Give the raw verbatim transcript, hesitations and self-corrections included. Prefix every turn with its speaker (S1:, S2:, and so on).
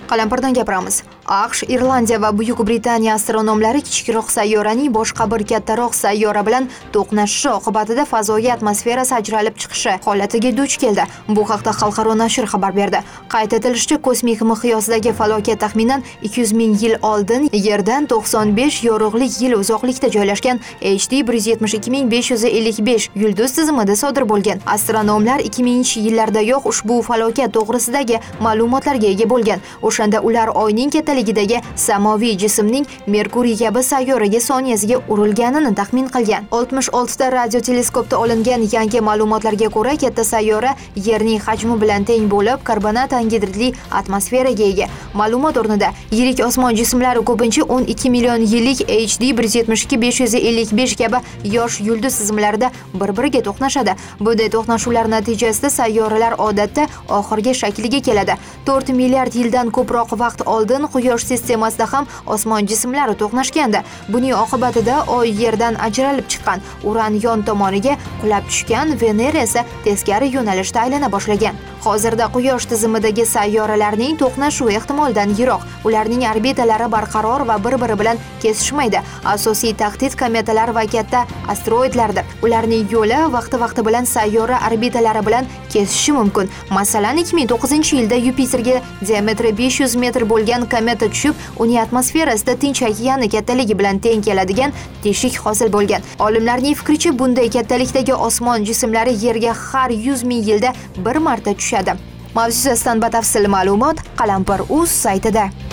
S1: Qalampirdan gapiramiz. AQSh, Irlandiya va Buyuk Britaniya astronomlari kichikroq sayyoraning boshqa bir kattaroq sayyora bilan to'qnashishi oqibatida fazoga atmosferasi ajralib chiqishi holatiga duch keldi. Bu haqda xalqaro nashr xabar berdi. Qayd etilishicha, kosmik miqyosidagi falokat taxminan ikki yuz ming yil oldin Yerdan to'qson besh yorug'lik yil uzoqlikda joylashgan H D bir yuz yetmish ikki ming besh yuz ellik besh yulduz tizimida sodir bo'lgan. Astronomlar ikki mingchi yillardayoq ushbu falokat to'g'risidagi ma'lumotlarga ega bo'lgan. O'shanda ular oyning kattaligidagi samoviy jismning Merkuriy kabi sayyoraga soniyasiga urilganini taxmin qilgan. oltmish oltita radio teleskopda olingan yangi ma'lumotlarga ko'ra, katta sayyora Yerning hajmi bilan teng bo'lib, karbonat angidridli atmosferaga ega. Ma'lumot o'rnida yirik osmon jismlari ko'pincha o'n ikki million yillik H D bir yuz yetmish ikki besh yuz ellik besh kabi yosh yulduz tizimlarida bir-biriga to'qnashadi. Bunday to'qnashuvlar natijasida sayyoralar odatda oxirgi shakliga keladi. to'rt milliard yildan ko'proq vaqt oldin Quyosh sistemasida ham osmon jismlari to'qnashgandi. Buning oqibatida Oy Yerdan ajralib chiqqan, Uran yon tomoniga qulab tushgan, Venera esa teskari yo'nalishda aylana boshlagan. Hozirda Quyosh tizimidagi sayyoralarning to'qnashuvi ehtimoldan yiroq. Ularning orbitalari barqaror va bir-biri bilan kesishmaydi. Asosiy tahdid kometalar va katta asteroidlardir. Ularning yo'li vaqti-vaqti bilan sayyora orbitalari bilan kesishishi mumkin. Masalan, ikki ming to'qqizinchi yilda Yupiterga diametri besh yuz metr bo'lgan kometa tushib, uning atmosferasida Tinch okeani kattaligi bilan teng keladigan teshik hosil bo'lgan. Olimlarning fikricha, bunday kattalikdagi osmon jismlari Yerga har yuz ming yilda bir marta tushadi. Mavzu yuzasidan batafsil ma'lumot Qalampir.uz saytida.